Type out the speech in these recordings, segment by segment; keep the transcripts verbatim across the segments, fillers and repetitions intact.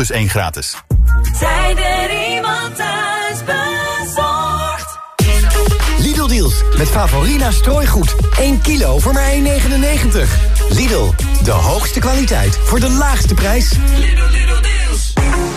plus één gratis. Zijn er iemand thuis bezorgd? Lidl deals met Favorina strooigoed. één kilo voor maar één negenennegentig. Lidl, de hoogste kwaliteit voor de laagste prijs. Lidl, Lidl deals.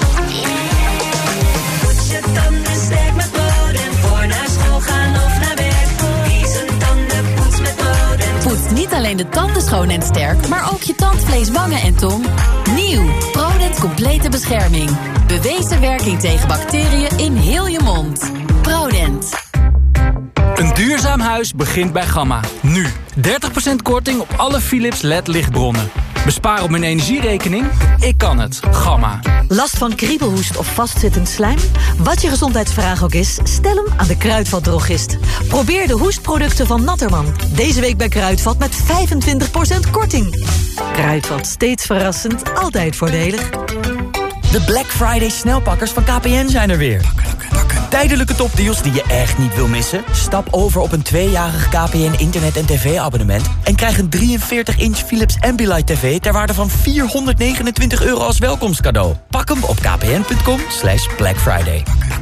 Poets je tanden sterk met Broden. Voor naar school gaan of naar werk. Kies een tandenpoets met Broden. Poets niet alleen de tanden schoon en sterk, maar ook je tandvlees, wangen en tong. Nieuw, Prodent complete bescherming. Bewezen werking tegen bacteriën in heel je mond. Prodent. Een duurzaam huis begint bij Gamma. Nu, dertig procent korting op alle Philips L E D lichtbronnen. Bespaar op mijn energierekening? Ik kan het. Gamma. Last van kriebelhoest of vastzittend slijm? Wat je gezondheidsvraag ook is, stel hem aan de Kruidvatdrogist. Probeer de hoestproducten van Natterman. Deze week bij Kruidvat met vijfentwintig procent korting. Kruidvat, steeds verrassend, altijd voordelig. De Black Friday snelpakkers van K P N zijn er weer. Tijdelijke topdeals die je echt niet wil missen? Stap over op een tweejarig K P N internet- en tv-abonnement... en krijg een drieënveertig inch Philips Ambilight T V... ter waarde van vierhonderdnegenentwintig euro als welkomstcadeau. Pak hem op kpn.com slash Black Friday.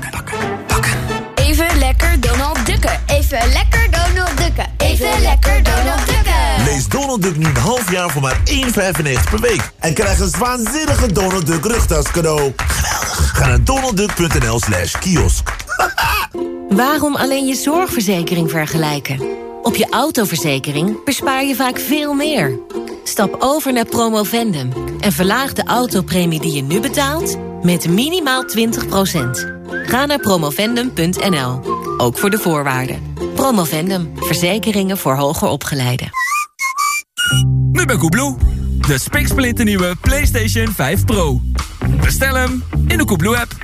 Even lekker Donald Ducken. Even lekker Donald Ducken. Even lekker Donald Ducken. Lees Donald Duck nu een half jaar voor maar één euro vijfennegentig per week. En krijg een waanzinnige Donald Duck rugtas cadeau. Geweldig. Ga naar donaldduck.nl slash kiosk. Waarom alleen je zorgverzekering vergelijken? Op je autoverzekering bespaar je vaak veel meer. Stap over naar Promovendum en verlaag de autopremie die je nu betaalt met minimaal twintig procent. Ga naar promovendum punt n l, ook voor de voorwaarden. Promovendum, verzekeringen voor hoger opgeleiden. Nu bij Koebloe. De spiksplinternieuwe PlayStation vijf Pro. Bestel hem in de Koebloe-app.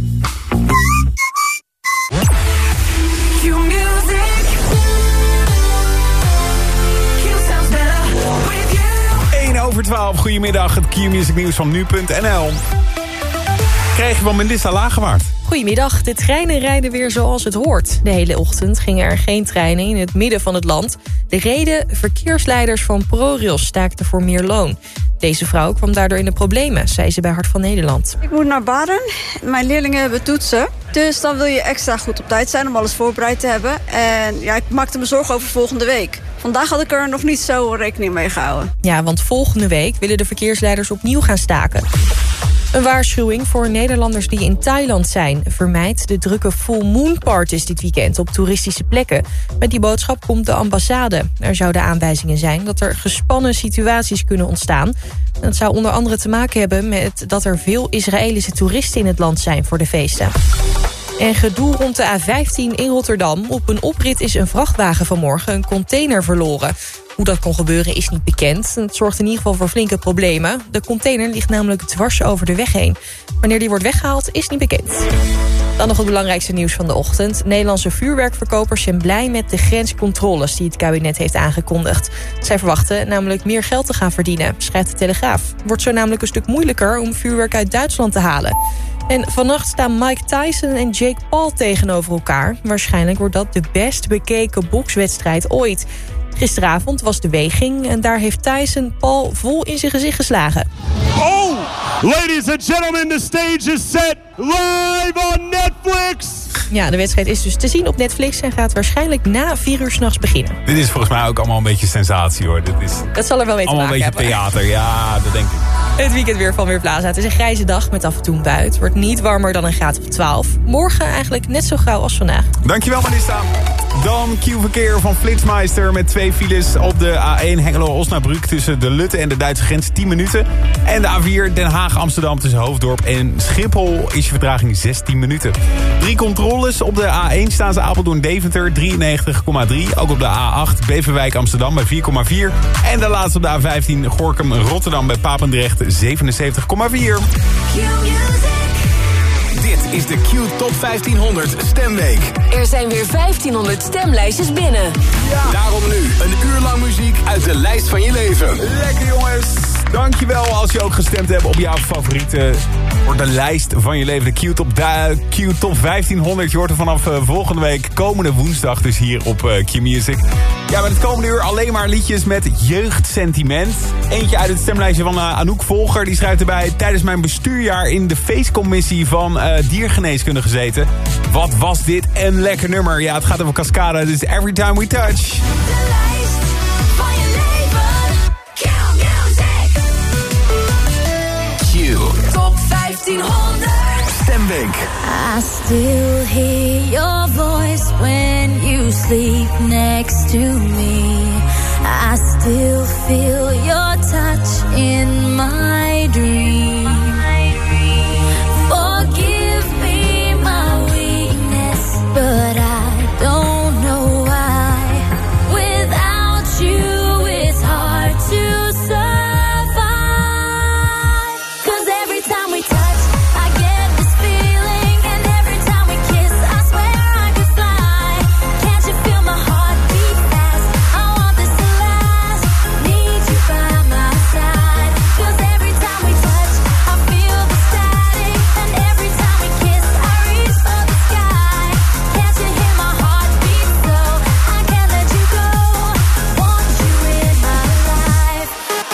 één over twaalf, goedemiddag, het Q-music nieuws van nu punt n l. Krijg je van Melissa Lagewaard. Goedemiddag, de treinen rijden weer zoals het hoort. De hele ochtend gingen er geen treinen in het midden van het land. De reden, verkeersleiders van ProRail staakten voor meer loon. Deze vrouw kwam daardoor in de problemen, zei ze bij Hart van Nederland. Ik moet naar Baden. Mijn leerlingen hebben toetsen. Dus dan wil je extra goed op tijd zijn om alles voorbereid te hebben. En ja, ik maakte me zorgen over volgende week. Vandaag had ik er nog niet zo rekening mee gehouden. Ja, want volgende week willen de verkeersleiders opnieuw gaan staken. Een waarschuwing voor Nederlanders die in Thailand zijn. Vermijd de drukke full moon parties dit weekend op toeristische plekken. Met die boodschap komt de ambassade. Er zouden aanwijzingen zijn dat er gespannen situaties kunnen ontstaan. Dat zou onder andere te maken hebben met dat er veel Israëlische toeristen in het land zijn voor de feesten. En gedoe rond de A vijftien in Rotterdam. Op een oprit is een vrachtwagen vanmorgen een container verloren. Hoe dat kon gebeuren is niet bekend. Het zorgt in ieder geval voor flinke problemen. De container ligt namelijk dwars over de weg heen. Wanneer die wordt weggehaald is niet bekend. Dan nog het belangrijkste nieuws van de ochtend. Nederlandse vuurwerkverkopers zijn blij met de grenscontroles die het kabinet heeft aangekondigd. Zij verwachten namelijk meer geld te gaan verdienen, schrijft de Telegraaf. Het wordt zo namelijk een stuk moeilijker om vuurwerk uit Duitsland te halen. En vannacht staan Mike Tyson en Jake Paul tegenover elkaar. Waarschijnlijk wordt dat de best bekeken bokswedstrijd ooit. Gisteravond was de weging en daar heeft Tyson Paul vol in zijn gezicht geslagen. Oh, ladies and gentlemen, the stage is set live on Netflix. Ja, de wedstrijd is dus te zien op Netflix en gaat waarschijnlijk na vier uur 's nachts beginnen. Dit is volgens mij ook allemaal een beetje sensatie, hoor. Dit is dat zal er wel mee te maken hebben. Allemaal een beetje theater, ja, dat denk ik. Het weekend weer van Weerplaza. Het is een grijze dag met af en toe een bui. Het wordt niet warmer dan een graad of twaalf. Morgen eigenlijk net zo grauw als vandaag. Dankjewel, Melissa. Dan Q-verkeer van Flitsmeister met twee files op de A één Hengelo-Osnabrück tussen de Lutte en de Duitse grens tien minuten. En de A vier Den Haag-Amsterdam tussen Hoofddorp en Schiphol is je vertraging zestien minuten. Drie controles op de A één staan ze Apeldoorn-Deventer drieënnegentig komma drie. Ook op de A acht Beverwijk-Amsterdam bij vier komma vier. En de laatste op de A vijftien Gorinchem-Rotterdam bij Papendrecht zevenenzeventig komma vier. Dit is de Q Top vijftienhonderd Stemweek. Er zijn weer vijftienhonderd stemlijstjes binnen. Ja. Daarom nu een uur lang muziek uit de lijst van je leven. Lekker jongens. Dankjewel als je ook gestemd hebt op jouw favoriete Voor de lijst van je leven. De Q-top, Q-top vijftienhonderd. Je hoort er vanaf uh, volgende week, komende woensdag, dus hier op uh, Q-Music. Ja, met het komende uur alleen maar liedjes met jeugdsentiment. Eentje uit het stemlijstje van uh, Anouk Volger. Die schrijft erbij: tijdens mijn bestuurjaar in de feestcommissie van uh, diergeneeskunde gezeten. Wat was dit een lekker nummer. Ja, het gaat over Cascada. Dus Every Time We Touch. De lijst van je leven. Q-Music. Q. Top vijftienhonderd. Stemweek. I still hear your voice when you sleep next to me. I still feel your touch in my dream. Forgive me my weakness, but I don't know why. Without you it's hard to survive. 'Cause every time we touch, I get this feeling, and every time we kiss, I swear I could fly. Can't you feel my heart beat fast? I want this to last. Need you by my side. 'Cause every time we touch, I feel the static, and every time we kiss, I reach for the sky. Can't you hear my heart beat so? I can't let you go. Want you in my life.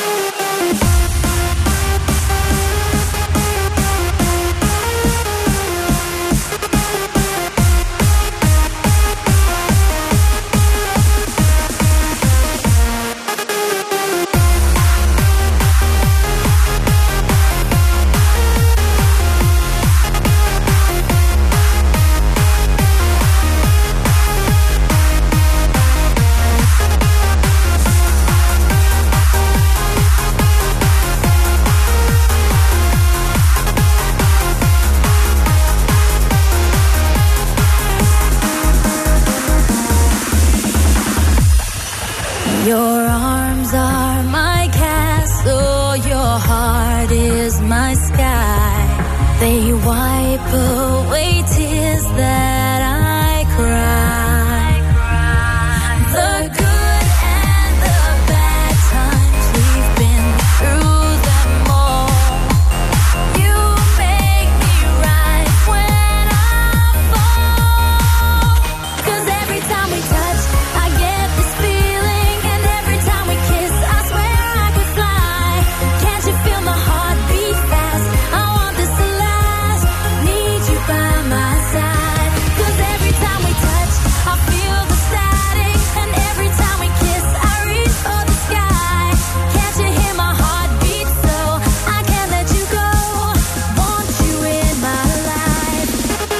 Your arms are my castle, your heart is my sky. They wipe away tears that I cry. The good and the bad times, we've been through them all. You make me rise when I fall. 'Cause every time we touch, I get this feeling, and every time we kiss, I swear I could fly. Can't you feel my heart beat fast? I want this to last. Need you by my side. 'Cause every time we touch, I feel the static, and every time we kiss, I reach for the sky. Can't you hear my heart beat so? I can't let you go. Want you in my life.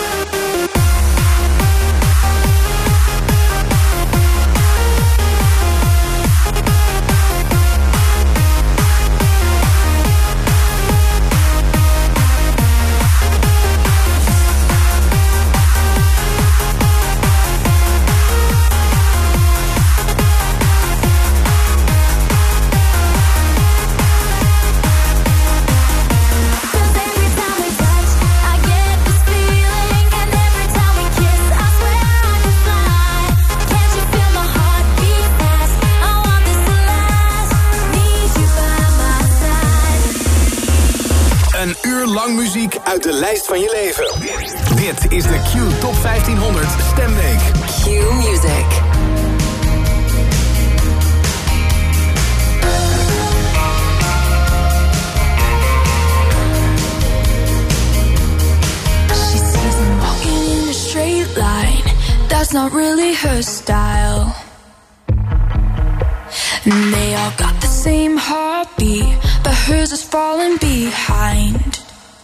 Een uur lang muziek uit de lijst van je leven. Dit is de Q Top vijftienhonderd Stemweek. Q-Music. She sees him walking in a straight line. That's not really her style. And they all got the same heartbeat, but hers is falling behind.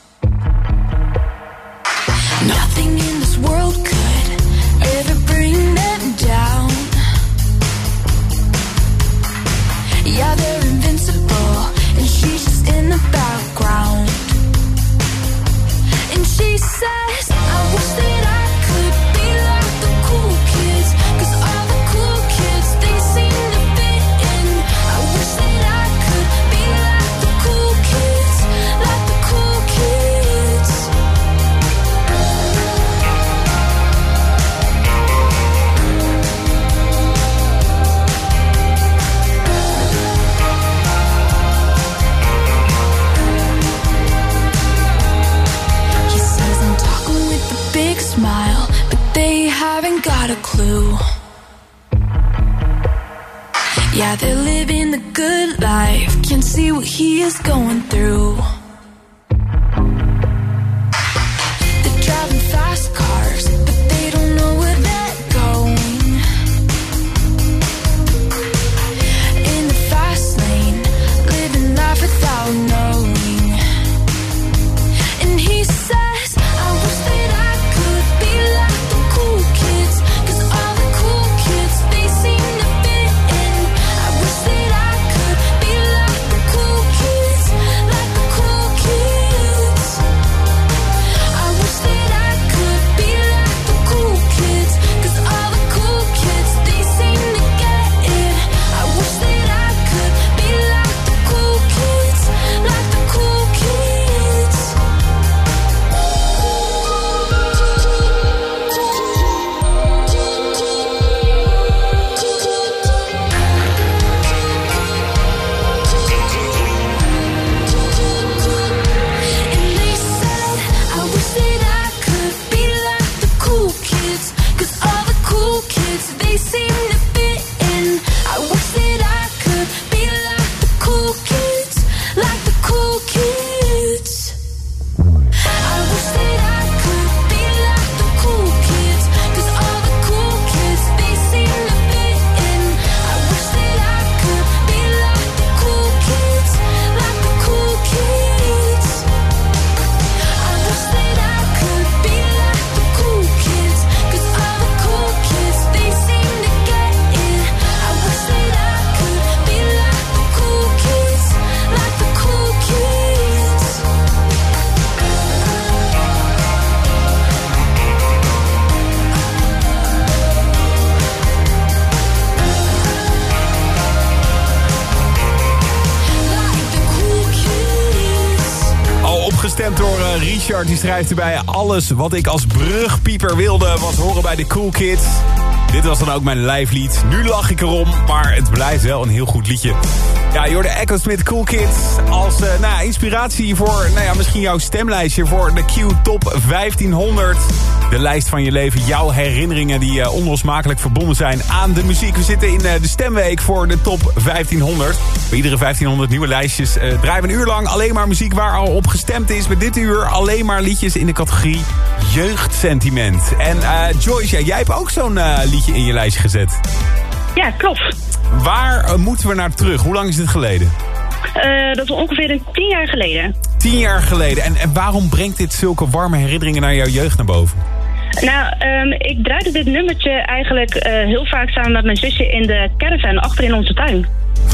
Nothing in this world could ever bring them down. Yeah, they're invincible, and she's just in the background. And she says, I wish that I could be like the cool kids, 'cause all the cool kids, they seem to fit in. I wish that I could be like the cool kids, like the cool kids. rather living the good life. Can't see what he is going through. They're driving fast cars, but they don't know where they're going. In the fast lane, living life without knowing. And he says, I wish that I could be like the cool kids, 'cause all the cool kids, they seem to fit in. I wish that I could be like the cool kids, like the cool kids. I wish that I could be like the cool kids, 'cause all the cool kids, they seem to get it. I wish that I could be like the cool kids, like the cool kids. And they said, I wish that I could be like the cool kids, 'cause all the cool kids, they seem to fit in. I wish that I could be like the cool kids, like the cool kids. I wish that I could be like the cool kids, 'cause all the cool kids, they seem to fit in. I wish that I could be like the cool kids, like the cool kids. I wish that I could be like the cool kids, 'cause all the cool kids, they seem to get it. I wish that I could be like the cool kids, like the cool kids. Al opgestemd door uh, Richard, die schrijft erbij... alles wat ik als brugpieper wilde was horen bij de Cool Kids. Dit was dan ook mijn lijflied. Nu lach ik erom, maar het blijft wel een heel goed liedje. Ja, je hoorde Echo Smith Cool Kids als uh, nou, ja, inspiratie voor nou ja, misschien jouw stemlijstje... voor de Q Top vijftienhonderd. De lijst van je leven, jouw herinneringen die uh, onlosmakelijk verbonden zijn aan de muziek. We zitten in uh, de stemweek voor de Top vijftienhonderd. Bij iedere vijftienhonderd nieuwe lijstjes uh, draaien we een uur lang alleen maar muziek waar al op gestemd is. Bij dit uur alleen maar liedjes in de categorie jeugdsentiment. En uh, Joyce, ja, jij hebt ook zo'n uh, liedje in je lijstje gezet. Ja, klopt. Waar uh, moeten we naar terug? Hoe lang is dit geleden? Uh, dat is ongeveer een tien jaar geleden. Tien jaar geleden. En, en waarom brengt dit zulke warme herinneringen naar jouw jeugd naar boven? Nou, um, ik draaide dit nummertje eigenlijk uh, heel vaak samen met mijn zusje in de caravan achter in onze tuin.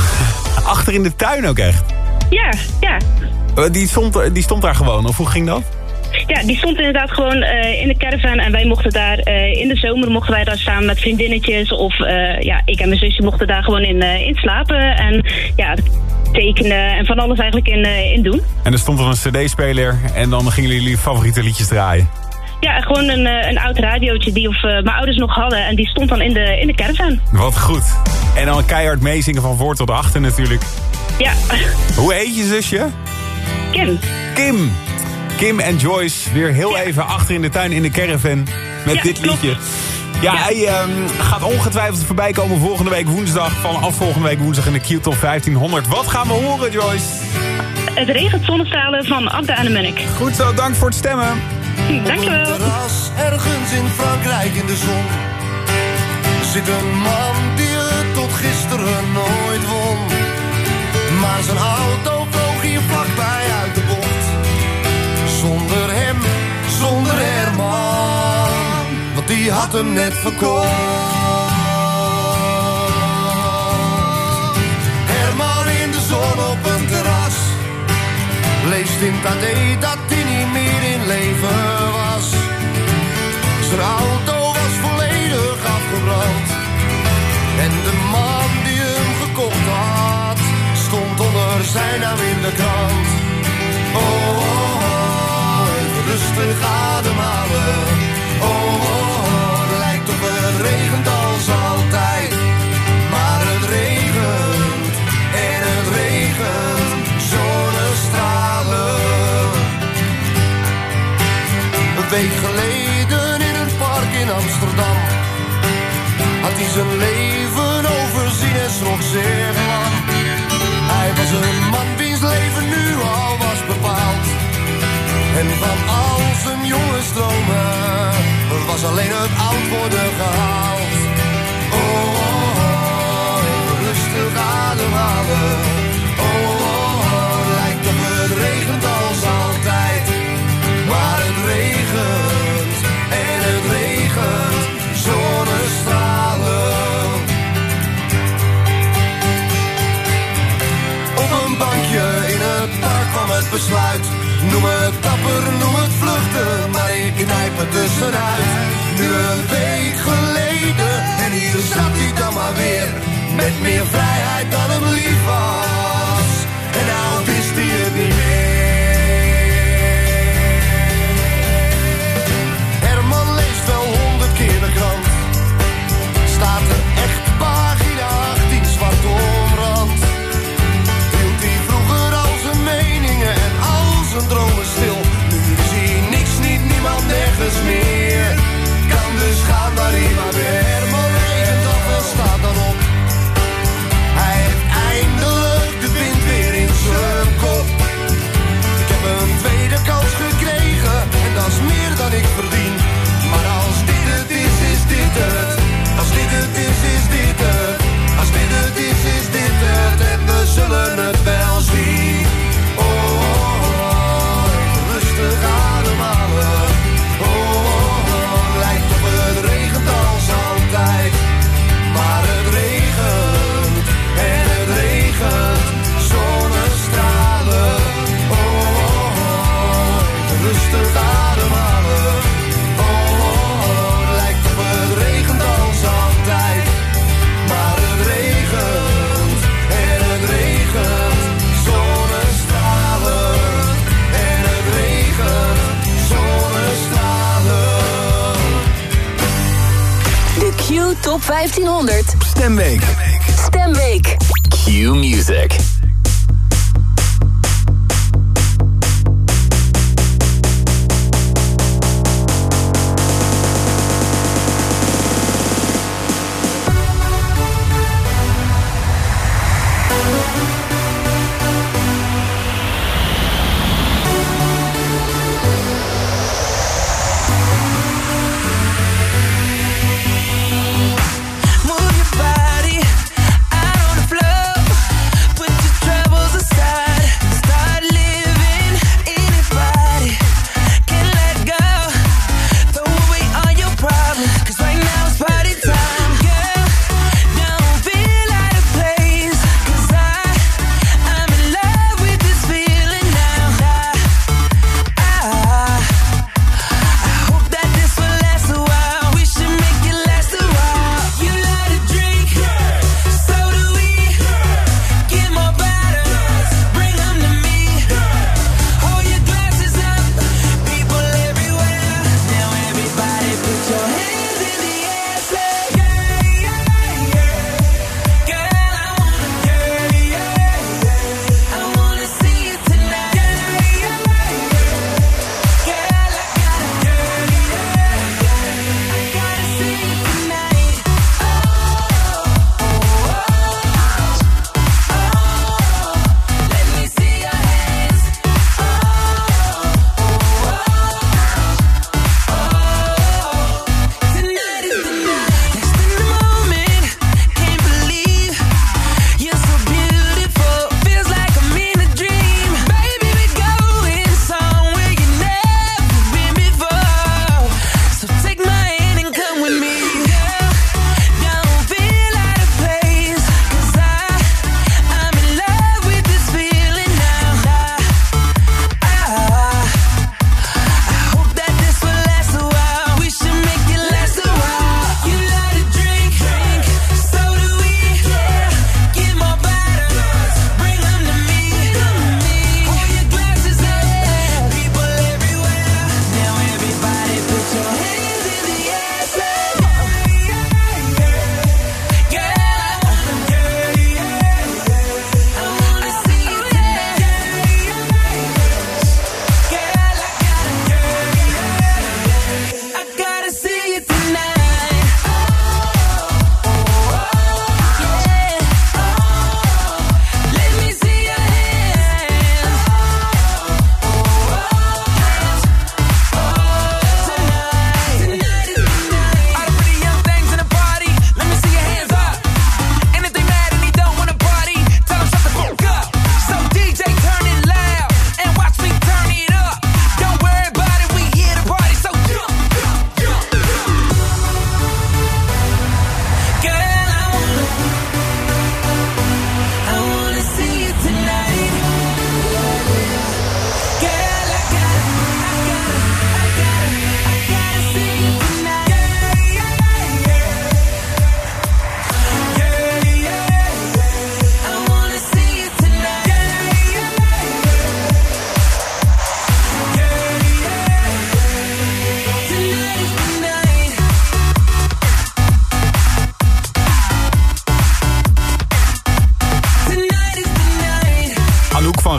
Achter in de tuin ook echt? Ja, ja. Die stond, die stond daar gewoon, of hoe ging dat? Ja, die stond inderdaad gewoon uh, in de caravan en wij mochten daar, uh, in de zomer mochten wij daar samen met vriendinnetjes of uh, ja, ik en mijn zusje mochten daar gewoon in, uh, in slapen en ja, tekenen en van alles eigenlijk in, uh, in doen. En er stond er een cd-speler en dan gingen jullie favoriete liedjes draaien? Ja, gewoon een, een oud radiootje die of, uh, mijn ouders nog hadden en die stond dan in de, in de caravan. Wat goed. En dan keihard meezingen van voor tot achter natuurlijk. Ja. Hoe heet je zusje? Kim. Kim. Kim en Joyce weer heel ja. even achter in de tuin in de caravan met ja, dit liedje. Ja, ja, hij um, gaat ongetwijfeld voorbij komen volgende week woensdag. Vanaf volgende week woensdag in de Q Top vijftienhonderd. Wat gaan we horen, Joyce? Het regent zonnestralen van Agda en de Munnik. Goed zo, dank voor het stemmen. Dankjewel. Op een terras ergens in Frankrijk in de zon zit een man die het tot gisteren nooit won. Maar zijn auto vloog hier vlakbij uit de bocht. Zonder hem, zonder Herman, want die had hem net verkocht. Herman in de zon op een terras leest in het A D dat hij niet meer in leven was. Zijn auto was volledig afgebrand en de man die hem gekocht had stond onder zijn naam in de krant. Oh, oh, oh, even rustig ademhalen. Oh, oh, oh, het lijkt op het regent als altijd, maar het regent en het regent zonnestralen. Een week geleden in een park in Amsterdam had hij zijn leven overzien. happiness nog zeer lang. Hij was een man wiens leven nu al was bepaald. En van al zijn jonge stromen was alleen het oud worden gehaald. Oh, oh, oh, even rustig ademhalen. Oh, oh, oh, lijkt of het regent als altijd. Maar het regent en het regent, zonnestralen. Op een bankje in het park kwam het besluit. Noem het dapper, noem het vluchten, maar ik knijp het tussenuit. Nu een week geleden, en hier zat hij dan maar weer. Met meer vrijheid dan hem lief was. En nou wist hij het niet meer. Herman leest wel honderd keer de krant. Staat er echt pagina achttien zwart omrand. Hield hij vroeger al zijn meningen en al zijn dromen stil. Nu zie je niks, niet niemand, nergens meer. Kan dus gaan waar hij maar weer. Herman regent af en staat dan op. Hij heeft eindelijk de wind weer in zijn kop. Ik heb een tweede kans gekregen en dat is meer dan ik verdien. Maar als dit het is, is dit het. Als dit het is, is dit het. Als dit het is, is dit het. En we zullen het wel zien. Oh, oh, oh, even rustig ademhalen. Oh, oh, oh, lijkt op het regent als altijd. Maar het regent en het regent, zonnestralen. Oh, oh, oh, even rustig ademhalen. Oh, oh, oh, lijkt op het regent als altijd. Maar het regent en het regent, zonnestralen. En het regent, zonnestralen. De Q Top vijftienhonderd. Stemweek. Stemweek. Q Music. Move your body out on the floor. Put your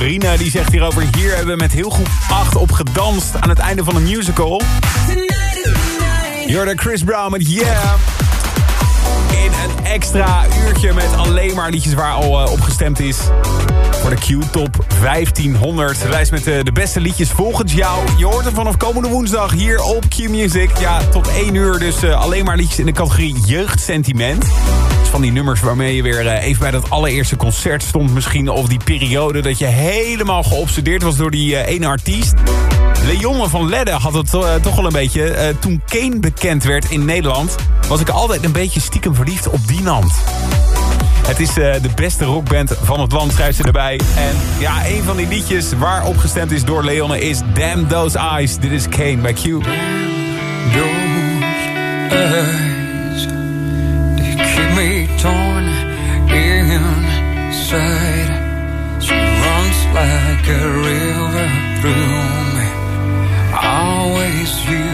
Marina die zegt hierover... hier hebben we met heel groep acht op gedanst aan het einde van een musical. Jordan Chris Brown met Yeah. In een extra uurtje met alleen maar liedjes waar al uh, op gestemd is. Voor de Q Top vijftienhonderd. De lijst met uh, de beste liedjes volgens jou. Je hoort hem vanaf komende woensdag hier op Q Music. Ja, tot één uur dus uh, alleen maar liedjes in de categorie jeugdsentiment. Dus van die nummers waarmee je weer uh, even bij dat allereerste concert stond misschien. Of die periode dat je helemaal geobsedeerd was door die uh, ene artiest. Leon van Ledden had het uh, toch wel een beetje. Uh, toen Kane bekend werd in Nederland... was ik altijd een beetje stiekem verliefd op die Nant. Het is uh, de beste rockband van het land, schrijft ze erbij. En ja, een van die liedjes waarop gestemd is door Leonne is Damn Those Eyes. Dit is Kane bij Q. Those eyes, they keep me torn inside. She runs like a river through me. Always you,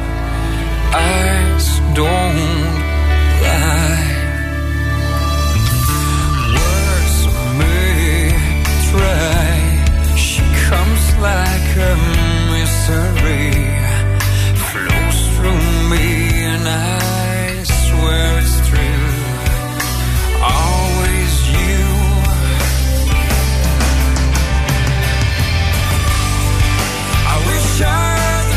eyes don't lie. Words may try. She comes like a mystery. Flows through me and I swear it's true. Always you. I wish I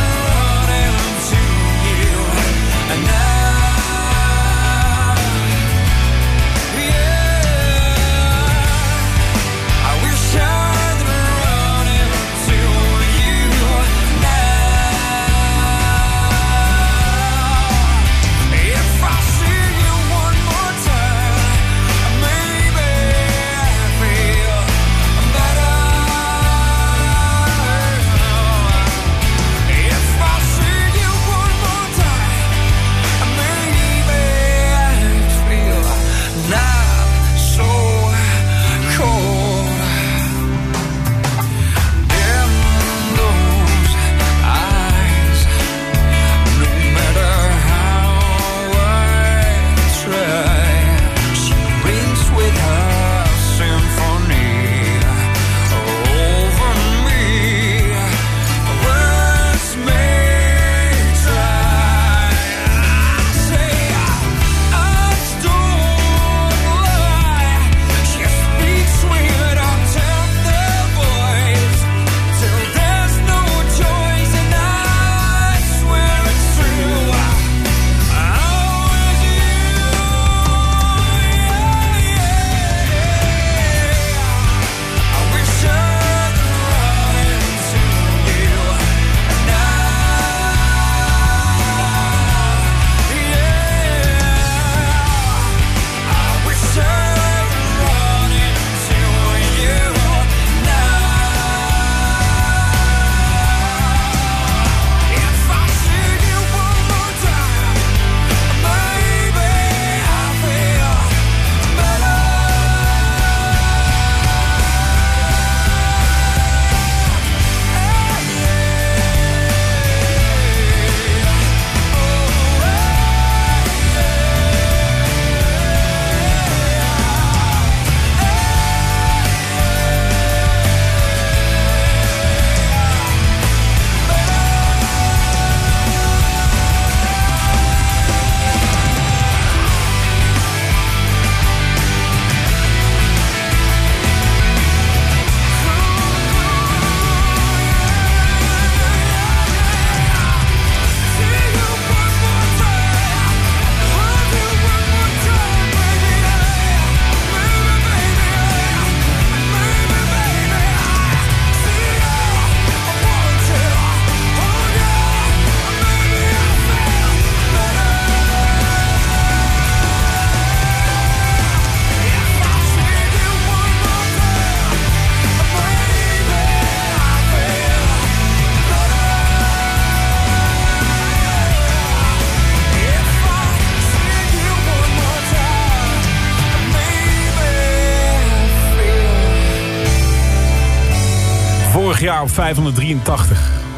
Jaar op vijfhonderddrieëntachtig.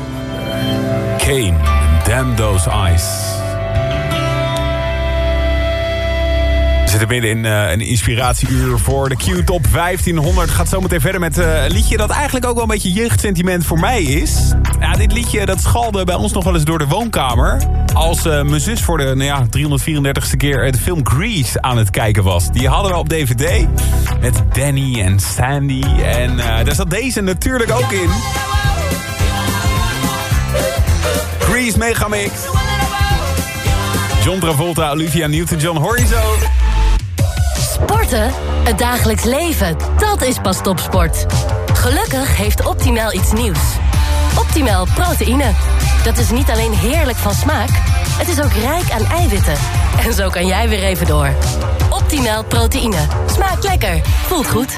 Kane, Damn Those Eyes. Er zit zitten midden in uh, een inspiratieuur voor de Q Top vijftienhonderd. Gaat zo meteen verder met uh, een liedje dat eigenlijk ook wel een beetje jeugdsentiment voor mij is. Ja, dit liedje dat schalde bij ons nog wel eens door de woonkamer. Als uh, mijn zus voor de nou ja, driehonderdvierendertigste keer de film Grease aan het kijken was. Die hadden we op D V D met Danny en Sandy. En uh, daar zat deze natuurlijk ook in. Grease Megamix. John Travolta, Olivia Newton-John, hoor je zo. Sporten? Het dagelijks leven, dat is pas topsport. Gelukkig heeft Optimal iets nieuws. Optimal proteïne. Dat is niet alleen heerlijk van smaak, het is ook rijk aan eiwitten. En zo kan jij weer even door. Optimal proteïne. Smaakt lekker, voelt goed.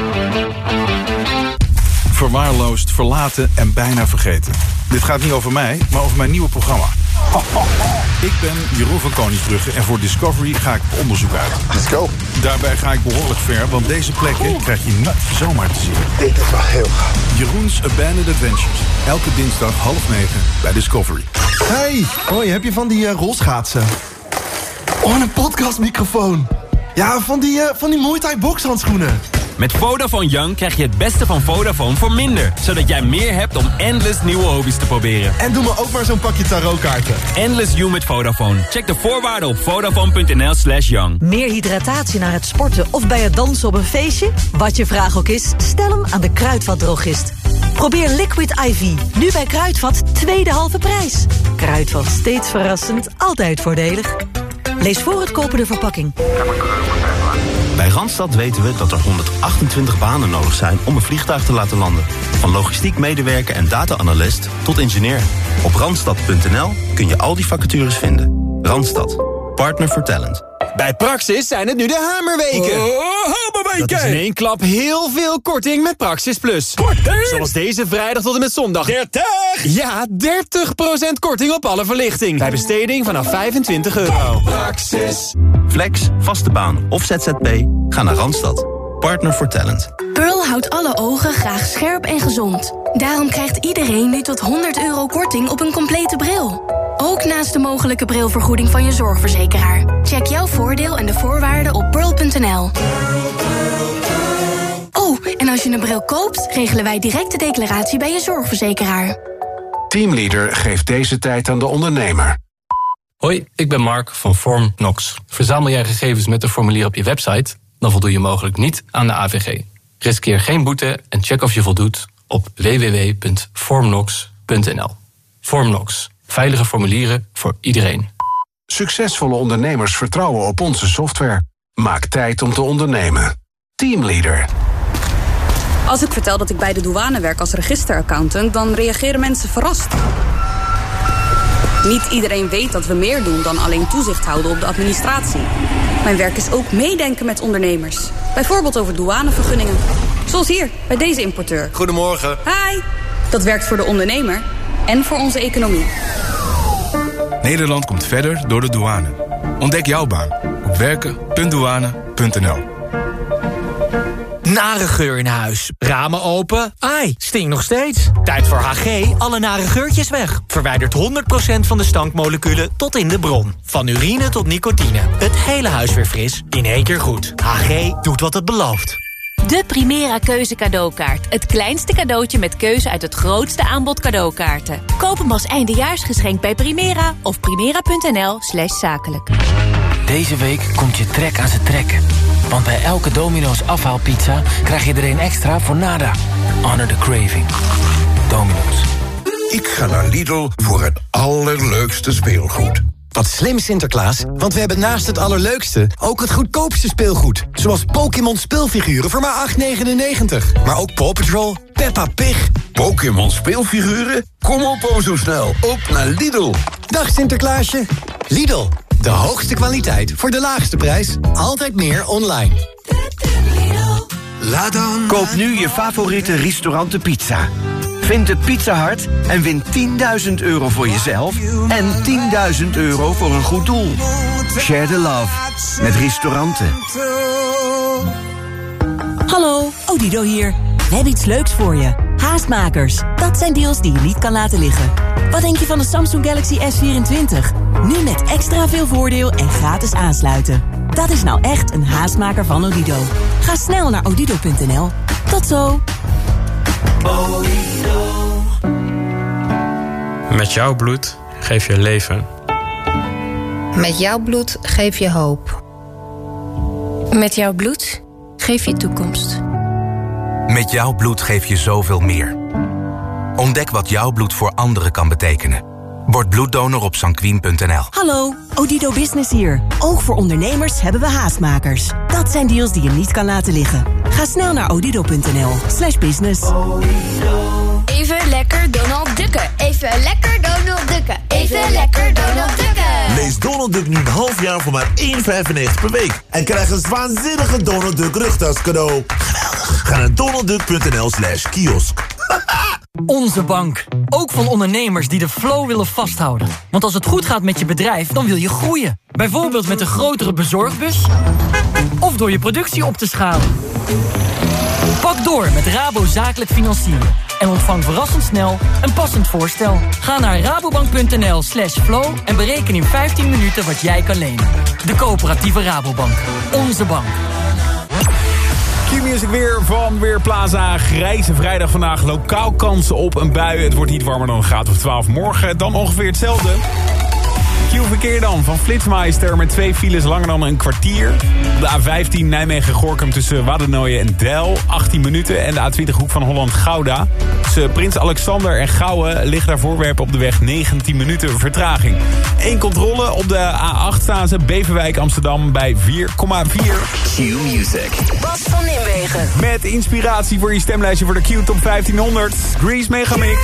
Verwaarloosd, verlaten en bijna vergeten. Dit gaat niet over mij, maar over mijn nieuwe programma. Ik ben Jeroen van Koningsbrugge en voor Discovery ga ik op onderzoek uit. Let's go. Daarbij ga ik behoorlijk ver, want deze plekken krijg je niet zomaar te zien. Dit is wel heel gaaf. Jeroen's Abandoned Adventures. Elke dinsdag half negen bij Discovery. Hey, hoi, heb je van die uh, rolschaatsen? Oh, een podcastmicrofoon. Ja, van die, uh, van die Muay Thai bokshandschoenen. Met Vodafone Young krijg je het beste van Vodafone voor minder. Zodat jij meer hebt om endless nieuwe hobby's te proberen. En doe me ook maar zo'n pakje tarotkaarten. Endless You met Vodafone. Check de voorwaarden op vodafone.nl slash young. Meer hydratatie na het sporten of bij het dansen op een feestje? Wat je vraag ook is, stel hem aan de Kruidvatdrogist. Probeer Liquid I V, nu bij Kruidvat tweede halve prijs. Kruidvat, steeds verrassend, altijd voordelig. Lees voor het kopen de verpakking. Bij Randstad weten we dat er honderdachtentwintig banen nodig zijn om een vliegtuig te laten landen. Van logistiek medewerker en data-analyst tot ingenieur. Op randstad punt n l kun je al die vacatures vinden. Randstad, partner for talent. Bij Praxis zijn het nu de hamerweken. Oh, hamerweken! Dat is in één klap heel veel korting met Praxis Plus. Korting? Zoals deze vrijdag tot en met zondag. dertig? Ja, dertig procent korting op alle verlichting. Bij besteding vanaf vijfentwintig euro. Praxis. Flex, vaste baan of Z Z P? Ga naar Randstad. Partner for talent. Pearl houdt alle ogen graag scherp en gezond. Daarom krijgt iedereen nu tot honderd euro korting op een complete bril. Ook naast de mogelijke brilvergoeding van je zorgverzekeraar. Check jouw voordeel en de voorwaarden op pearl punt n l. Oh, en als je een bril koopt, regelen wij direct de declaratie bij je zorgverzekeraar. Teamleader geeft deze tijd aan de ondernemer. Hoi, ik ben Mark van FormNox. Verzamel jij gegevens met een formulier op je website, dan voldoe je mogelijk niet aan de A V G. Riskeer geen boete en check of je voldoet op w w w punt formnox punt n l. FormNox. Veilige formulieren voor iedereen. Succesvolle ondernemers vertrouwen op onze software. Maak tijd om te ondernemen. Teamleader. Als ik vertel dat ik bij de douane werk als registeraccountant, dan reageren mensen verrast. Niet iedereen weet dat we meer doen dan alleen toezicht houden op de administratie. Mijn werk is ook meedenken met ondernemers. Bijvoorbeeld over douanevergunningen. Zoals hier, bij deze importeur. Goedemorgen. Hi. Dat werkt voor de ondernemer en voor onze economie. Nederland komt verder door de douane. Ontdek jouw baan op werken punt douane punt n l. Nare geur in huis. Ramen open. Ai, stinkt nog steeds. Tijd voor H G. Alle nare geurtjes weg. Verwijdert honderd procent van de stankmoleculen tot in de bron. Van urine tot nicotine. Het hele huis weer fris. In één keer goed. H G doet wat het belooft. De Primera Keuze cadeaukaart. Het kleinste cadeautje met keuze uit het grootste aanbod cadeaukaarten. Koop hem als eindejaarsgeschenk bij Primera of primera punt n l slash zakelijk. Deze week komt je trek aan zijn trekken. Want bij elke Domino's afhaalpizza krijg je er een extra voor nada. Honor the craving. Domino's. Ik ga naar Lidl voor het allerleukste speelgoed. Wat slim, Sinterklaas, want we hebben naast het allerleukste ook het goedkoopste speelgoed. Zoals Pokémon speelfiguren voor maar acht negenennegentig. Maar ook Paw Patrol, Peppa Pig. Pokémon speelfiguren? Kom op al zo snel, op naar Lidl. Dag Sinterklaasje. Lidl, de hoogste kwaliteit voor de laagste prijs. Altijd meer online. Koop nu je favoriete restaurant pizza. Vind het Pizza Hut en win tienduizend euro voor jezelf en tienduizend euro voor een goed doel. Share the love met restauranten. Hallo, Odido hier. We hebben iets leuks voor je. Haastmakers, dat zijn deals die je niet kan laten liggen. Wat denk je van de Samsung Galaxy S vierentwintig? Nu met extra veel voordeel en gratis aansluiten. Dat is nou echt een haastmaker van Odido. Ga snel naar odido punt n l. Tot zo! Met jouw bloed geef je leven. Met jouw bloed geef je hoop. Met jouw bloed geef je toekomst. Met jouw bloed geef je zoveel meer. Ontdek wat jouw bloed voor anderen kan betekenen. Word bloeddonor op sanquin punt n l. Hallo, Odido Business hier. Ook voor ondernemers hebben we haastmakers. Dat zijn deals die je niet kan laten liggen. Ga snel naar odido punt n l slash business. Even lekker Donald Ducken. Even lekker Donald Ducken. Even lekker Donald Ducken. Lees Donald Duck nu een half jaar voor maar één euro vijfennegentig per week. En krijg een waanzinnige Donald Duck rugtas cadeau. Geweldig. Ga naar donaldduck punt n l slash kiosk. Onze bank. Ook van ondernemers die de flow willen vasthouden. Want als het goed gaat met je bedrijf, dan wil je groeien. Bijvoorbeeld met een grotere bezorgbus. Of door je productie op te schalen. Pak door met Rabo Zakelijk Financieren. En ontvang verrassend snel een passend voorstel. Ga naar rabobank punt n l slash flow en bereken in vijftien minuten wat jij kan lenen. De coöperatieve Rabobank. Onze bank. Q-music weer van Weerplaza. Grijze vrijdag vandaag. Lokaal kansen op een bui. Het wordt niet warmer dan een graad of twaalf. Morgen dan ongeveer hetzelfde. Q-verkeer dan van Flitsmeister met twee files langer dan een kwartier. Op de A vijftien Nijmegen-Gorinchem tussen Waddenooien en Del, achttien minuten. En de A twintig Hoek van Holland-Gouda. Tussen Prins Alexander en Gouwen liggen daar voorwerpen op de weg, negentien minuten vertraging. Eén controle op de A acht staan ze, Beverwijk-Amsterdam bij vier komma vier. Q-music. Bas van Nimwegen. Met inspiratie voor je stemlijstje voor de Q Top vijftienhonderd. Grease Megamix.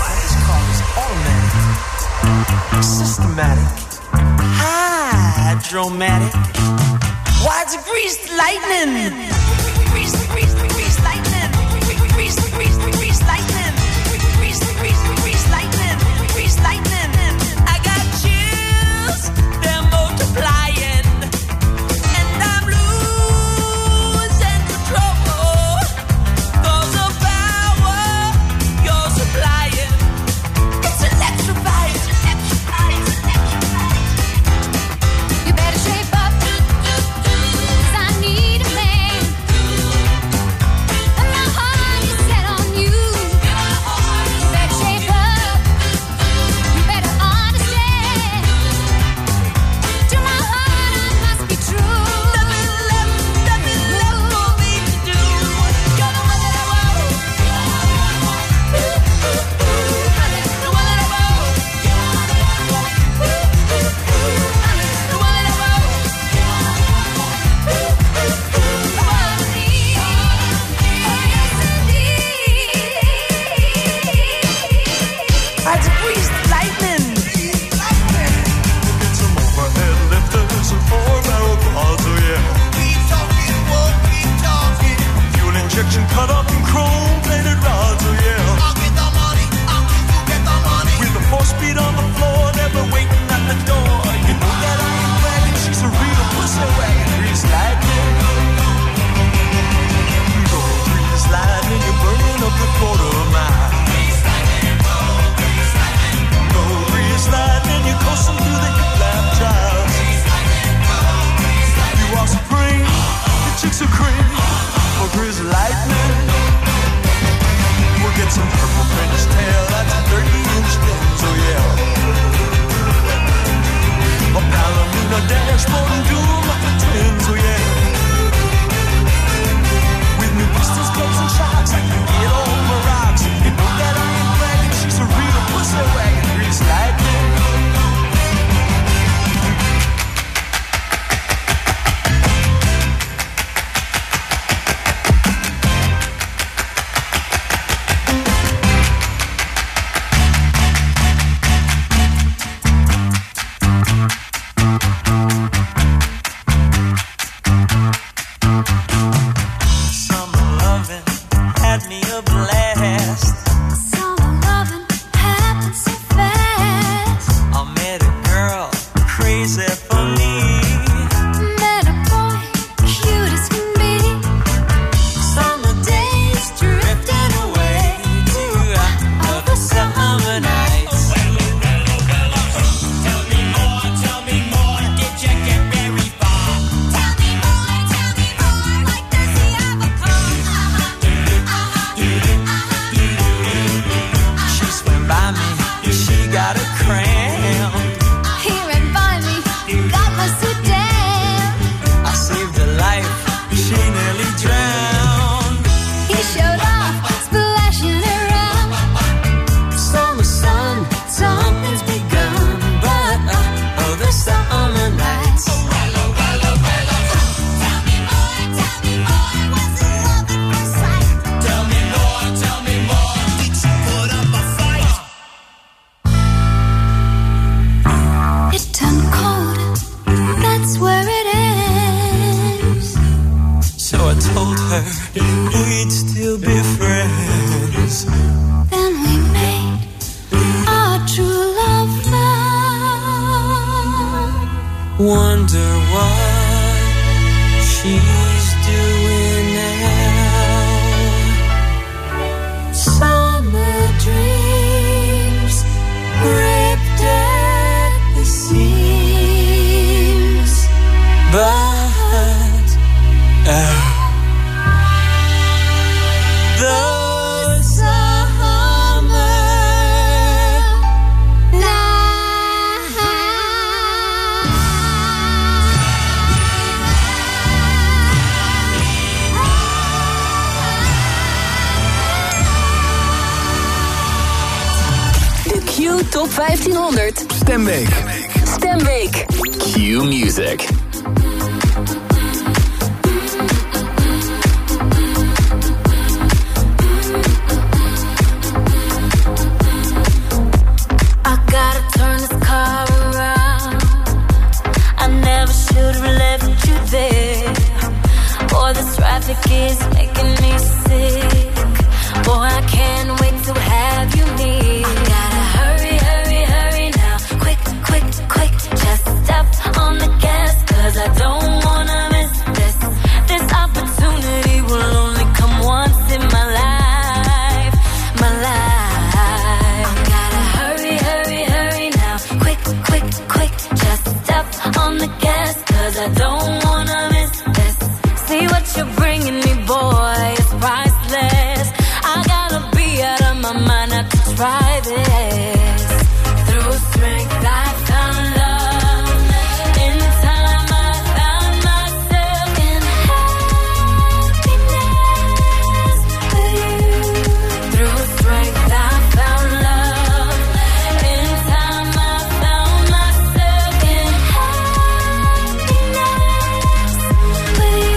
Systematic, hydromatic, why's it greased lightning? Grease, grease, grease lightning. Grease, grease, grease lightning. Grease, grease, grease lightning. Grease lightning. I got chills, they're multiplying, and I'm losing control. 'Cause the power you're supplying, it's electrifying. You better shape up, 'cause I need a man. And my heart is set on you. we'd still be friends. Then we made our true love now. Wonder what she's doing now. Summer dreams ripped at the seams, but uh, the Top vijftienhonderd. Stemweek. Stemweek. Q Music. I gotta turn this car around. I never should have left you there. Boy, this traffic is making me sick. Boy, I can't wait to have you near. I gotta hurry, hurry, hurry now. Quick, quick, quick. Just step on the gas, cause I don't wanna miss this. This opportunity will only come once in my life. My life. I gotta hurry, hurry, hurry now. Quick, quick, quick. Just step on the gas, cause I don't wanna miss this. See what you're bringing me, boy, it's priceless. I gotta be out of my mind not to try this. Through strength I found love. In time I found myself in happiness with you. Through strength I found love. In time I found myself in happiness with you.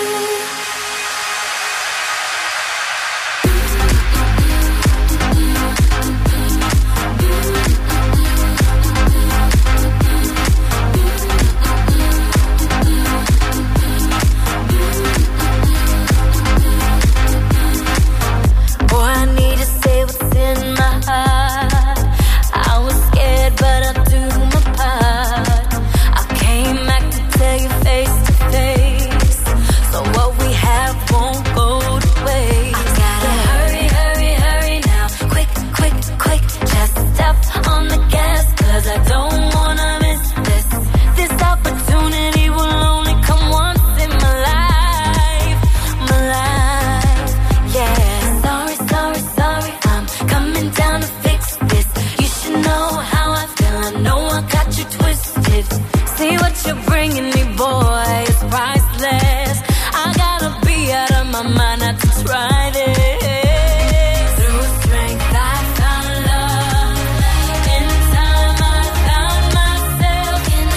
Boy, I need to say what's in my heart. I was scared, but I'll do my part. I came back to tell you face to face. So what we have won't go to waste. I gotta hurry, hurry, hurry now. Quick, quick, quick. Just step on the gas, cause I don't wanna miss this. This opportunity will only come once in my life. My life, yeah. Sorry, sorry, sorry, I'm coming down to fix this. You should know how I feel, I know I got you twisted. See what you're bringing me, boy, it's priceless. I gotta be out of my mind not to try this. Through strength I found love. In time I found myself in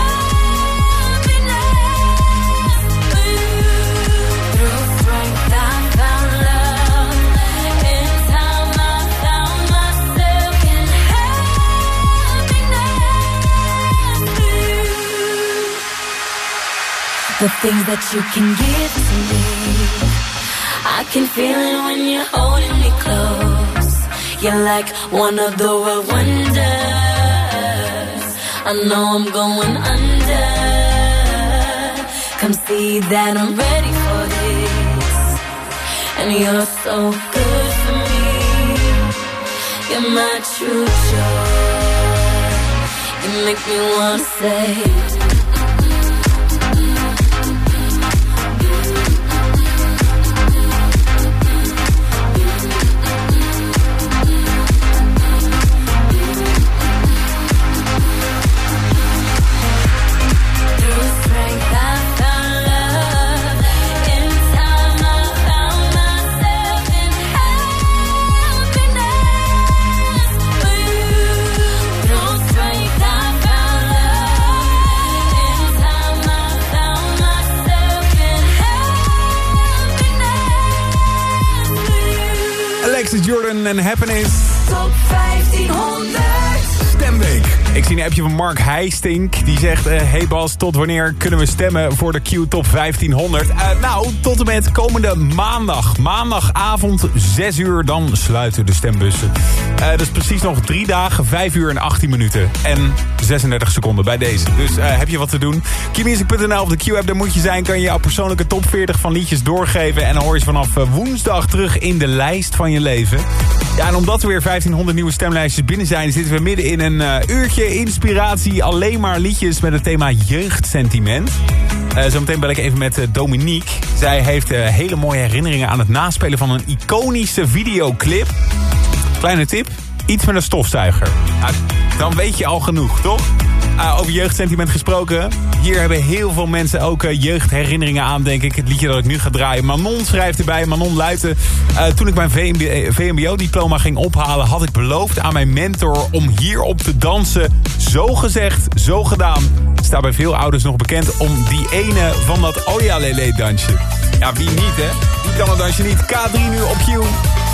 happiness with you. Through strength I found love. In time I found myself in happiness with you. The things that you can give to me, I can feel it when you're holding me close. You're like one of the world wonders. I know I'm going under. Come see that I'm ready for this. And you're so good for me. You're my true joy. You make me wanna say through strength I found love. In time I found myself in happiness with you. Through strength I found love. In time I found myself in happiness with you. Alexis Jordan en Happiness. Top vijftienhonderd. Stemweek. Ik zie een appje van Mark Heijstink. Die zegt, uh, hey Bas, tot wanneer kunnen we stemmen voor de Q Top vijftienhonderd? Uh, nou, tot en met komende maandag. Maandagavond, zes uur, dan sluiten de stembussen. Uh, dat is precies nog drie dagen, vijf uur en achttien minuten. En zesendertig seconden bij deze. Dus uh, heb je wat te doen? Q music punt n l of de Q-app, daar moet je zijn. Kan je jouw persoonlijke top veertig van liedjes doorgeven. En dan hoor je ze vanaf uh, woensdag terug in de lijst van je leven. Ja, en omdat er weer vijftienhonderd nieuwe stemlijstjes binnen zijn, zitten we midden in een uh, uurtje inspiratie. Alleen maar liedjes met het thema jeugdsentiment. Uh, zometeen bel ik even met uh, Dominique. Zij heeft uh, hele mooie herinneringen aan het naspelen van een iconische videoclip. Kleine tip, iets met een stofzuiger. Nou, dan weet je al genoeg, toch? Uh, over jeugdsentiment gesproken. Hier hebben heel veel mensen ook uh, jeugdherinneringen aan, denk ik. Het liedje dat ik nu ga draaien. Manon schrijft erbij, Manon Luiten. Uh, toen ik mijn V M B O-diploma ging ophalen, had ik beloofd aan mijn mentor om hierop te dansen. Zo gezegd, zo gedaan. Staat bij veel ouders nog bekend om die ene van dat Oja Lele dansje. Ja, wie niet, hè? Wie kan dat dansje niet? K drie nu op Q.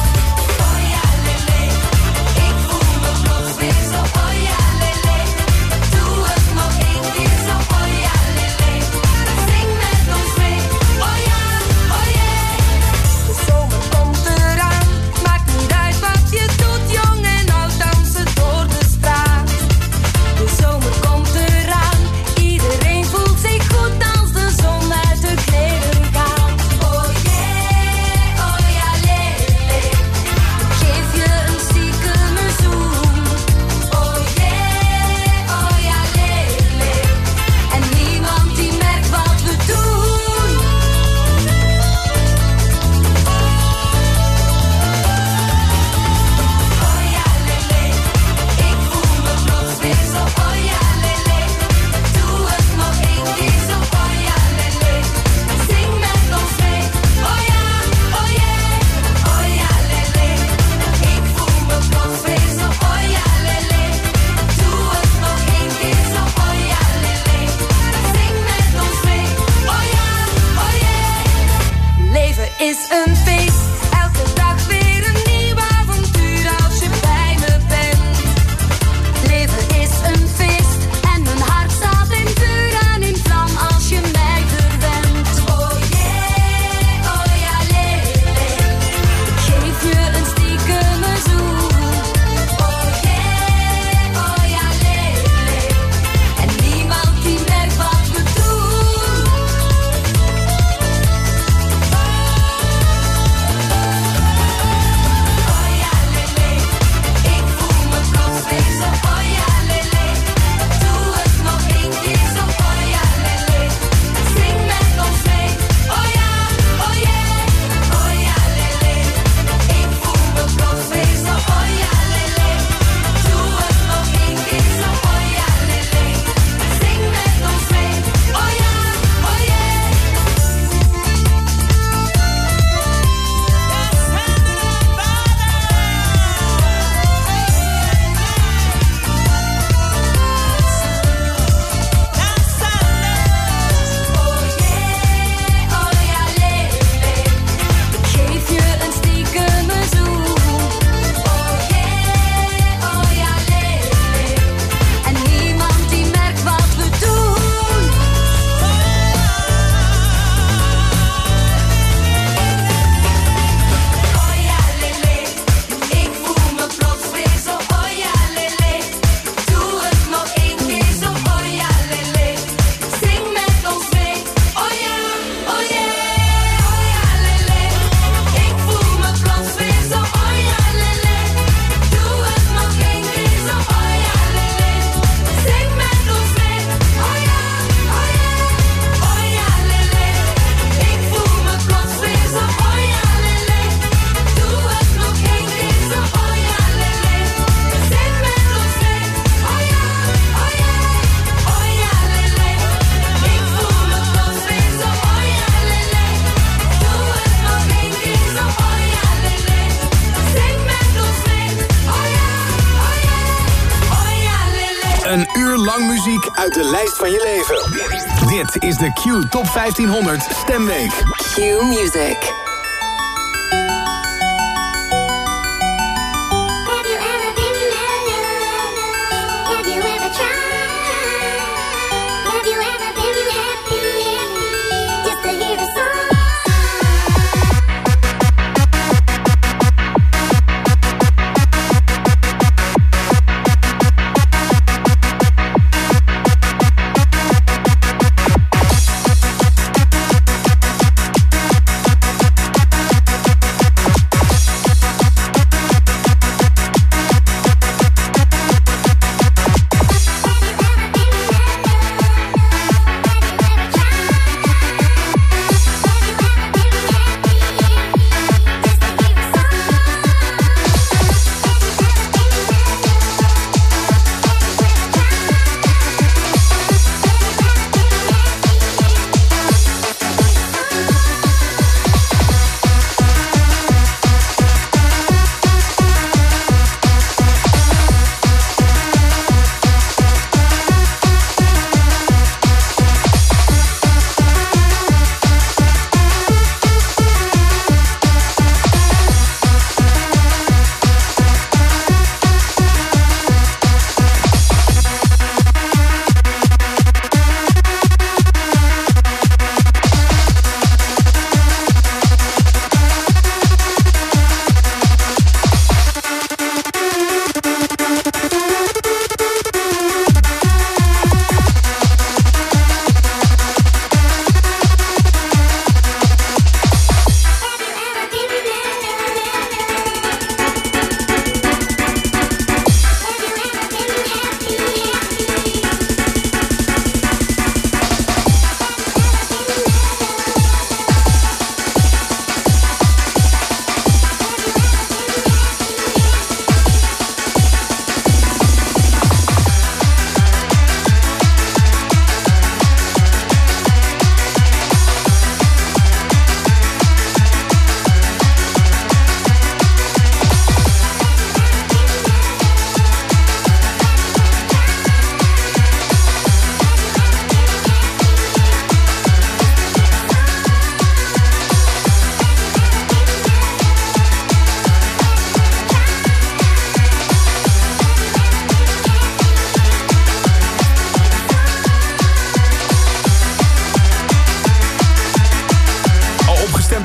Een uur lang muziek uit de lijst van je leven. Dit is de Q Top vijftienhonderd Stemweek. Q Music. Have you ever been in love? Have you ever tried?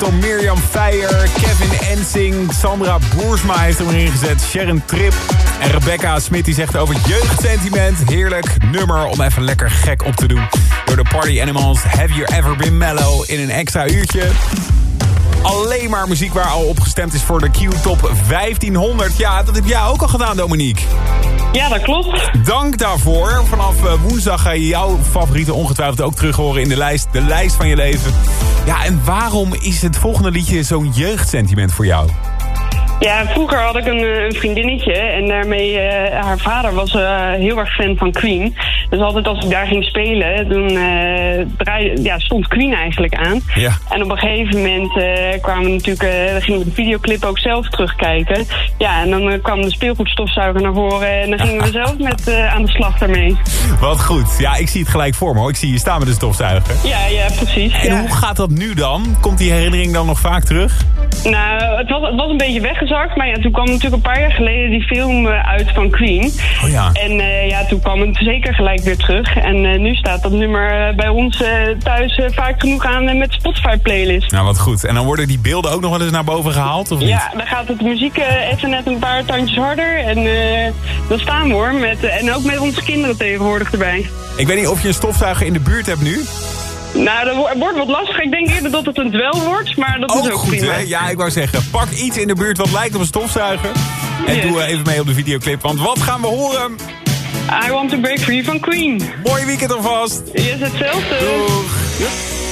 door Mirjam Feijer, Kevin Ensing, Sandra Boersma heeft hem erin gezet, Sharon Tripp en Rebecca Smit die zegt over jeugdsentiment. Heerlijk nummer om even lekker gek op te doen. Door de Party Animals, Have You Ever Been Mellow in een extra uurtje. Alleen maar muziek waar al op gestemd is voor de Q Top vijftienhonderd. Ja, dat heb jij ook al gedaan, Dominique. Ja, dat klopt. Dank daarvoor. Vanaf uh, woensdag ga je jouw favorieten ongetwijfeld ook terug horen in de lijst. De lijst van je leven. Ja, en waarom is het volgende liedje zo'n jeugdsentiment voor jou? Ja, vroeger had ik een, een vriendinnetje en daarmee, uh, haar vader was uh, heel erg fan van Queen. Dus altijd als ik daar ging spelen, toen uh, draaide, ja, stond Queen eigenlijk aan. Ja. En op een gegeven moment uh, kwamen we natuurlijk, uh, gingen we de videoclip ook zelf terugkijken. Ja, en dan uh, kwam de speelgoedstofzuiger naar voren en dan gingen we zelf met uh, aan de slag daarmee. Wat goed. Ja, ik zie het gelijk voor me hoor. Ik zie je staan met de stofzuiger. Ja, ja, precies. En ja. hoe gaat dat nu dan? Komt die herinnering dan nog vaak terug? Nou, het was, het was een beetje weggezakt, maar ja, toen kwam natuurlijk een paar jaar geleden die film uh, uit van Queen. Oh ja. En uh, ja, toen kwam het zeker gelijk weer terug. En uh, nu staat dat nummer uh, bij ons uh, thuis uh, vaak genoeg aan uh, met Spotify-playlist. Nou, wat goed. En dan worden die beelden ook nog wel eens naar boven gehaald, of niet? Ja, dan gaat het muziek uh, even net een paar tandjes harder. En uh, dan staan we hoor, met, uh, en ook met onze kinderen tegenwoordig erbij. Ik weet niet of je een stofzuiger in de buurt hebt nu? Nou, dat wordt wat lastig. Ik denk eerder dat het een dwel wordt, maar dat ook is ook goed, prima. Hè? Ja, ik wou zeggen, pak iets in de buurt wat lijkt op een stofzuiger. En yes. doe even mee op de videoclip, want wat gaan we horen? I Want to Break Free van Queen. Mooi weekend alvast. Yes, hetzelfde. Doeg. Yep.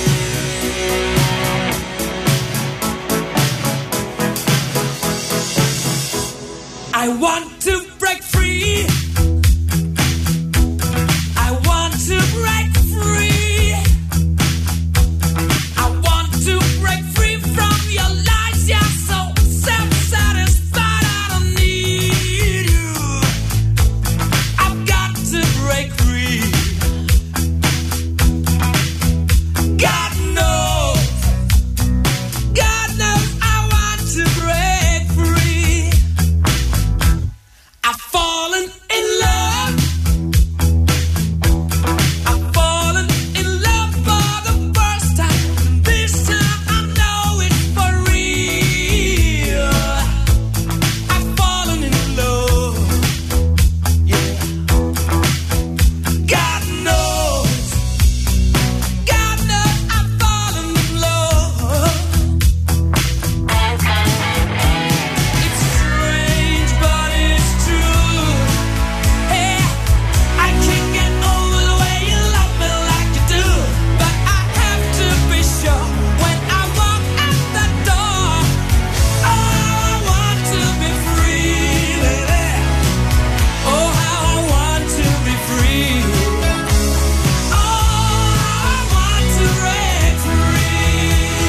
I want to break free. I want to break free. I want to break free from your lies. You're so self-satisfied. I don't need you. I've got to break free. God knows. God knows I want to break free. I've fallen in love. I've fallen in love for the first time. This time I know it's for real. I've fallen in love. Yeah. God knows. God knows I've fallen in love. It's strange, but it's true. Hey, I can't get over the way you love me like you do. But I have to be sure when I walk out the door. Oh, I want to be free, baby. Oh, how I want to be free. Oh, I want to break free.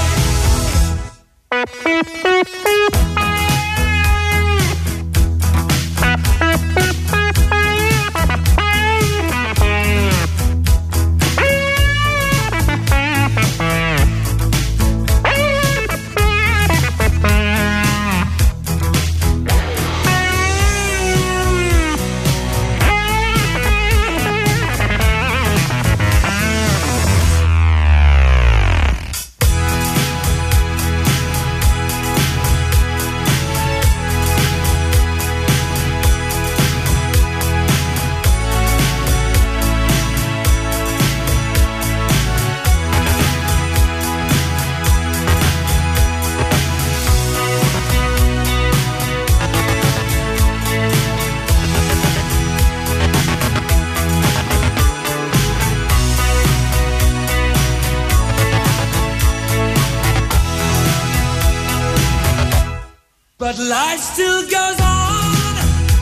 But life still goes on.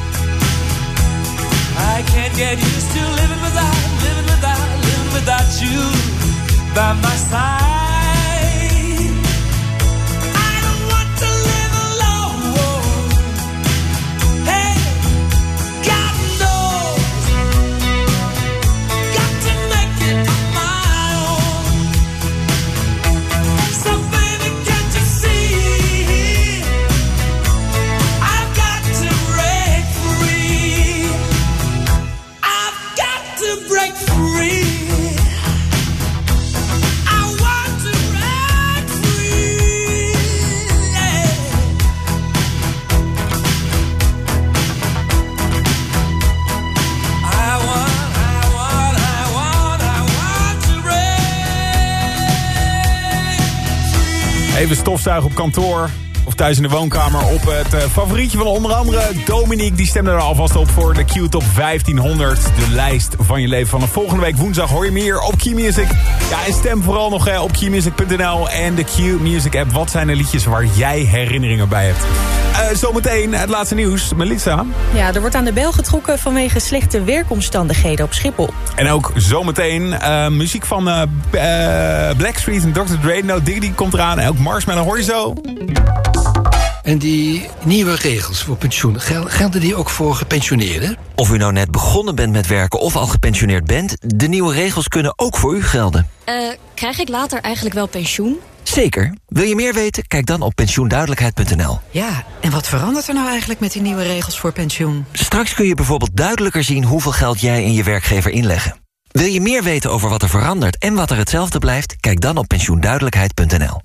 I can't get used to living without, living without, living without you by my side. I don't want to live alone. Hey, God knows. Got to make it on my own. So baby, can't you see? I've got to break free. I've got to break free. I want to break free. Even stofzuigen op kantoor of thuis in de woonkamer op het uh, favorietje van onder andere Dominique. Die stemde er alvast op voor de Q Top vijftienhonderd. De lijst van je leven. Vanaf volgende week woensdag hoor je meer op Q-Music. Ja, en stem vooral nog hè, op q music punt n l en de Q-Music app. Wat zijn de liedjes waar jij herinneringen bij hebt? Uh, zometeen het laatste nieuws. Melissa. Ja, er wordt aan de bel getrokken vanwege slechte werkomstandigheden op Schiphol. En ook zometeen uh, muziek van uh, uh, Blackstreet en dokter Dre. No Diggity komt eraan. En ook Marshmallow hoor je zo. En die nieuwe regels voor pensioen, gel- gelden die ook voor gepensioneerden? Of u nou net begonnen bent met werken of al gepensioneerd bent, de nieuwe regels kunnen ook voor u gelden. Uh, krijg ik later eigenlijk wel pensioen? Zeker. Wil je meer weten? Kijk dan op pensioenduidelijkheid punt n l. Ja, en wat verandert er nou eigenlijk met die nieuwe regels voor pensioen? Straks kun je bijvoorbeeld duidelijker zien hoeveel geld jij en je werkgever inleggen. Wil je meer weten over wat er verandert en wat er hetzelfde blijft? Kijk dan op pensioenduidelijkheid punt n l.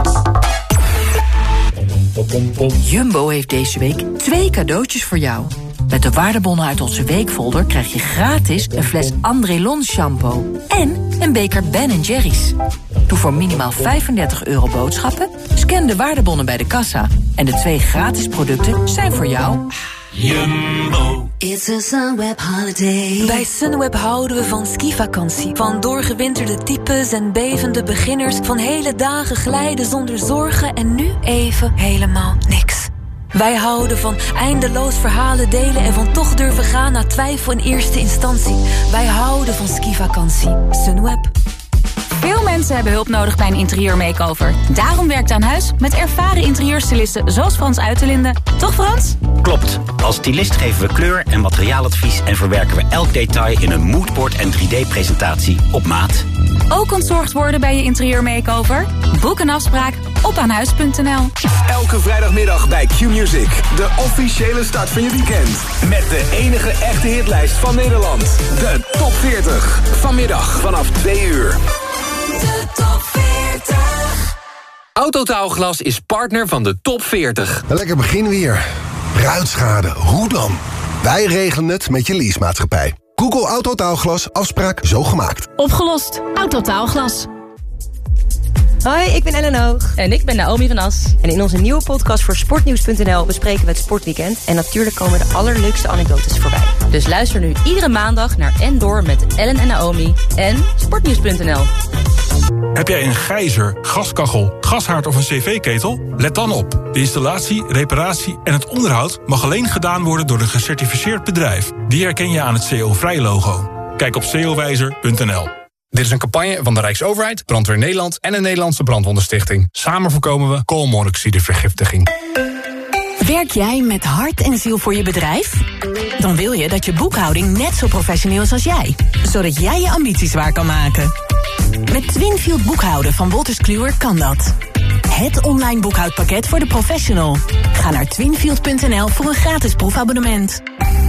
Jumbo heeft deze week twee cadeautjes voor jou. Met de waardebonnen uit onze weekfolder krijg je gratis een fles André Lon shampoo en een beker Ben Jerry's. Doe voor minimaal vijfendertig euro boodschappen, scan de waardebonnen bij de kassa en de twee gratis producten zijn voor jou. Jumbo. It's a Sunweb holiday. Bij Sunweb houden we van skivakantie. Van doorgewinterde types en bevende beginners. Van hele dagen glijden zonder zorgen en nu even helemaal niks. Wij houden van eindeloos verhalen delen en van toch durven gaan na twijfel in eerste instantie. Wij houden van skivakantie. Sunweb. Veel mensen hebben hulp nodig bij een interieurmakeover. Daarom werkt Aan Huis met ervaren interieurstylisten zoals Frans Uiterlinde. Toch Frans? Klopt. Als stylist geven we kleur- en materiaaladvies en verwerken we elk detail in een moodboard en drie D-presentatie op maat. Ook ontzorgd worden bij je interieurmakeover? Boek een afspraak op aanhuis punt n l. Elke vrijdagmiddag bij Q-Music. De officiële start van je weekend. Met de enige echte hitlijst van Nederland. De Top veertig. Vanmiddag vanaf twee uur. De Top veertig. Autotaalglas is partner van de Top veertig. Een lekker begin weer. Ruitschade, hoe dan? Wij regelen het met je leasemaatschappij. Google Autotaalglas, afspraak zo gemaakt. Opgelost. Autotaalglas. Hoi, ik ben Ellen Hoog. En ik ben Naomi van As. En in onze nieuwe podcast voor sportnieuws punt n l bespreken we het sportweekend. En natuurlijk komen de allerleukste anekdotes voorbij. Dus luister nu iedere maandag naar En Door met Ellen en Naomi en sportnieuws punt n l. Heb jij een gijzer, gaskachel, gashaard of een cv-ketel? Let dan op. De installatie, reparatie en het onderhoud mag alleen gedaan worden door een gecertificeerd bedrijf. Die herken je aan het C O-vrij-logo. Kijk op c o wijzer punt n l. Dit is een campagne van de Rijksoverheid, Brandweer Nederland en de Nederlandse Brandwondenstichting. Samen voorkomen we koolmonoxidevergiftiging. Werk jij met hart en ziel voor je bedrijf? Dan wil je dat je boekhouding net zo professioneel is als jij. Zodat jij je ambities waar kan maken. Met Twinfield boekhouden van Wolters Kluwer kan dat. Het online boekhoudpakket voor de professional. Ga naar twinfield punt n l voor een gratis proefabonnement.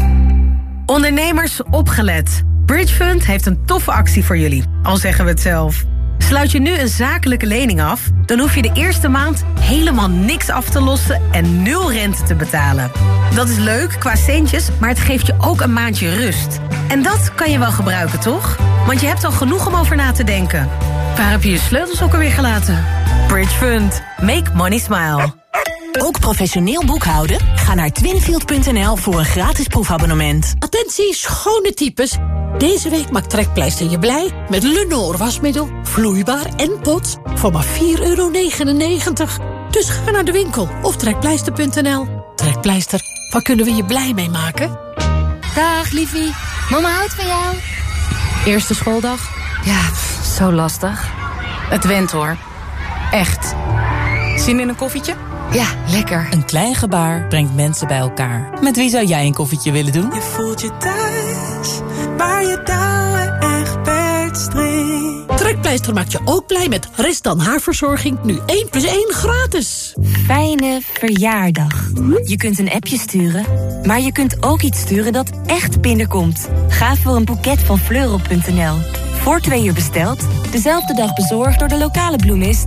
Ondernemers, opgelet. Bridgefund heeft een toffe actie voor jullie, al zeggen we het zelf. Sluit je nu een zakelijke lening af, dan hoef je de eerste maand helemaal niks af te lossen en nul rente te betalen. Dat is leuk qua centjes, maar het geeft je ook een maandje rust. En dat kan je wel gebruiken, toch? Want je hebt al genoeg om over na te denken. Waar heb je je sleutels ook alweer gelaten? Bridgefund. Make money smile. Ook professioneel boekhouden? Ga naar twinfield punt n l voor een gratis proefabonnement. Attentie, schone types. Deze week maakt Trekpleister je blij met Lenore wasmiddel, vloeibaar en pot voor maar vier euro negenennegentig. Dus ga naar de winkel of trekpleister punt n l. Trekpleister, waar kunnen we je blij mee maken? Dag, liefie. Mama houdt van jou. Eerste schooldag? Ja, zo lastig. Het went hoor. Echt. Zin in een koffietje? Ja, lekker. Een klein gebaar brengt mensen bij elkaar. Met wie zou jij een koffietje willen doen? Je voelt je thuis, waar je touwen echt bedstring. Trekpleister maakt je ook blij met Restan haarverzorging. Nu één plus één gratis. Fijne verjaardag. Je kunt een appje sturen, maar je kunt ook iets sturen dat echt binnenkomt. Ga voor een boeket van fleurop punt n l. Voor twee uur besteld, dezelfde dag bezorgd door de lokale bloemist.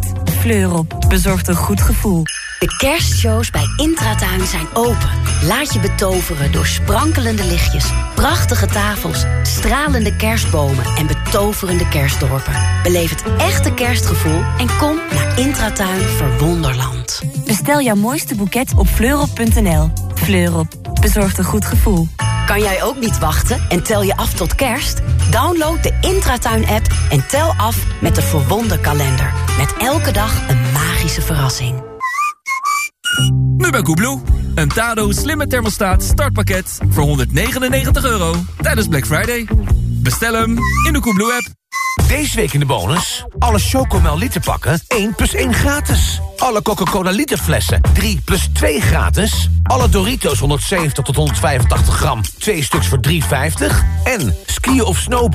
Fleurop bezorgt een goed gevoel. De kerstshows bij Intratuin zijn open. Laat je betoveren door sprankelende lichtjes, prachtige tafels, stralende kerstbomen en betoverende kerstdorpen. Beleef het echte kerstgevoel en kom naar Intratuin Verwonderland. Bestel jouw mooiste boeket op fleurop punt n l. Fleurop bezorgt een goed gevoel. Kan jij ook niet wachten en tel je af tot kerst? Download de Intratuin-app en tel af met de Verwonderkalender. Met elke dag een magische verrassing. Nu bij Koebloe. Een Tado slimme thermostaat startpakket voor honderdnegenennegentig euro tijdens Black Friday. Bestel hem in de Koebloe-app. Deze week in de bonus. Alle Chocomel literpakken één plus één gratis. Alle Coca-Cola literflessen drie plus twee gratis. Alle Doritos honderdzeventig tot honderdvijfentachtig gram. twee stuks voor drie vijftig. En skiën of snowboarden